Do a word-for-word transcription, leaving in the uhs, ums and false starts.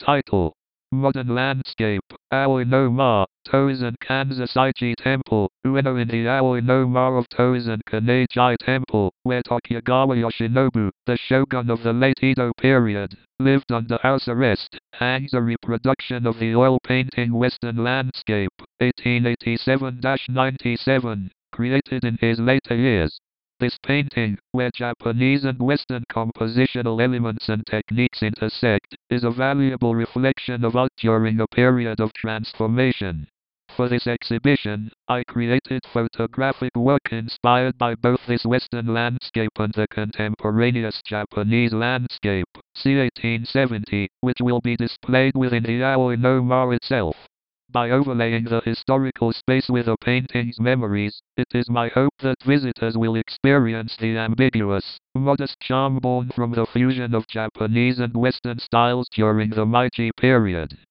Title: Modern Landscape, Aoi no Ma, Tozen Kansai Saichi Temple, Ueno in the Aoi no Ma of Tozen Kanei-ji Temple, where Tokugawa Yoshinobu, the shogun of the late Edo period, lived under house arrest, hangs a reproduction of the oil painting Western Landscape, eighteen eighty-seven to ninety-seven, created in his later years. This painting, where Japanese and Western compositional elements and techniques intersect, is a valuable reflection of art during a period of transformation. For this exhibition, I created photographic work inspired by both this Western landscape and the contemporaneous Japanese landscape, c. eighteen seventy, which will be displayed within the Aoi no Ma itself. By overlaying the historical space with a painting's memories, it is my hope that visitors will experience the ambiguous, modest charm born from the fusion of Japanese and Western styles during the Meiji period.